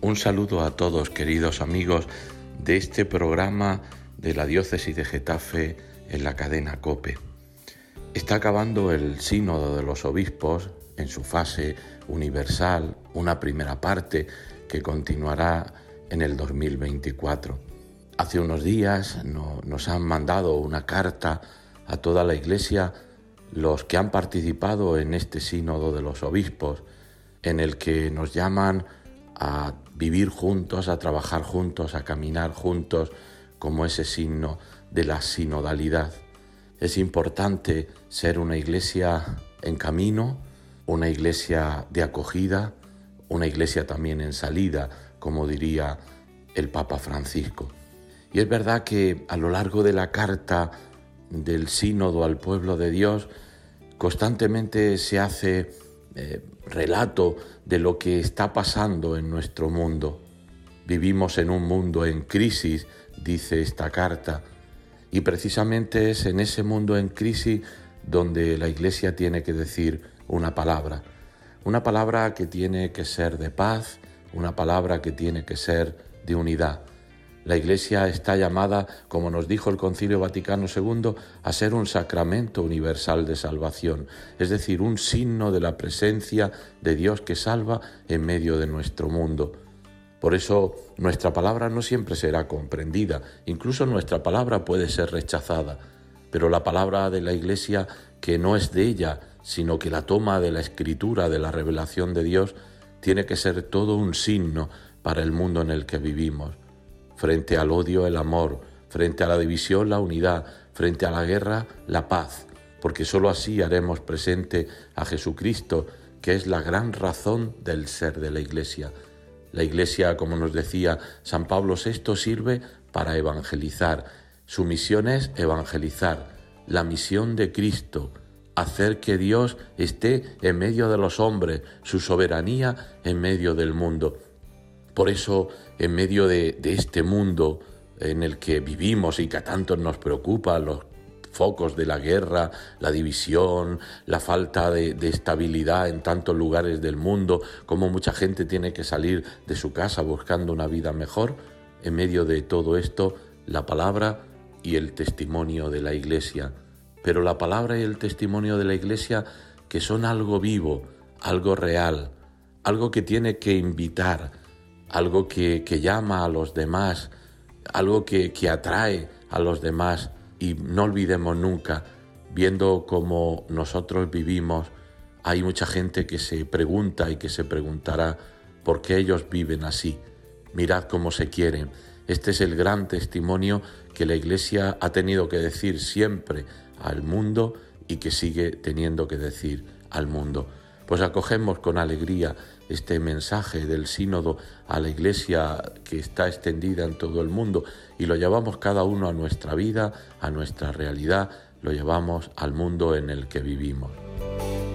Un saludo a todos, queridos amigos de este programa de la Diócesis de Getafe en la cadena COPE. Está acabando el Sínodo de los Obispos en su fase universal, una primera parte que continuará en el 2024. Hace unos días nos han mandado una carta a toda la Iglesia los que han participado en este Sínodo de los Obispos, en el que nos llaman a vivir juntos, a trabajar juntos, a caminar juntos, como ese signo de la sinodalidad. Es importante ser una iglesia en camino, una iglesia de acogida, una iglesia también en salida, como diría el Papa Francisco. Y es verdad que a lo largo de la carta del Sínodo al pueblo de Dios, constantemente se hace relato de lo que está pasando en nuestro mundo. Vivimos en un mundo en crisis, dice esta carta, y precisamente es en ese mundo en crisis donde la Iglesia tiene que decir una palabra que tiene que ser de paz, una palabra que tiene que ser de unidad. La Iglesia está llamada, como nos dijo el Concilio Vaticano II, a ser un sacramento universal de salvación, es decir, un signo de la presencia de Dios que salva en medio de nuestro mundo. Por eso nuestra palabra no siempre será comprendida, incluso nuestra palabra puede ser rechazada, pero la palabra de la Iglesia, que no es de ella, sino que la toma de la Escritura, de la revelación de Dios, tiene que ser todo un signo para el mundo en el que vivimos. Frente al odio, el amor; frente a la división, la unidad; frente a la guerra, la paz, porque sólo así haremos presente a Jesucristo, que es la gran razón del ser de la Iglesia. La Iglesia, como nos decía San Pablo VI, sirve para evangelizar. Su misión es evangelizar, la misión de Cristo, hacer que Dios esté en medio de los hombres, su soberanía en medio del mundo. Por eso, en medio de este mundo en el que vivimos y que a tantos nos preocupa, los focos de la guerra, la división, la falta de estabilidad en tantos lugares del mundo, como mucha gente tiene que salir de su casa buscando una vida mejor, en medio de todo esto, la palabra y el testimonio de la Iglesia. Pero la palabra y el testimonio de la Iglesia que son algo vivo, algo real, algo que tiene que invitar, algo que llama a los demás, algo que atrae a los demás. Y no olvidemos nunca, viendo cómo nosotros vivimos, hay mucha gente que se pregunta y que se preguntará por qué ellos viven así. Mirad cómo se quieren. Este es el gran testimonio que la Iglesia ha tenido que decir siempre al mundo y que sigue teniendo que decir al mundo. Pues acogemos con alegría este mensaje del Sínodo a la Iglesia que está extendida en todo el mundo y lo llevamos cada uno a nuestra vida, a nuestra realidad, lo llevamos al mundo en el que vivimos.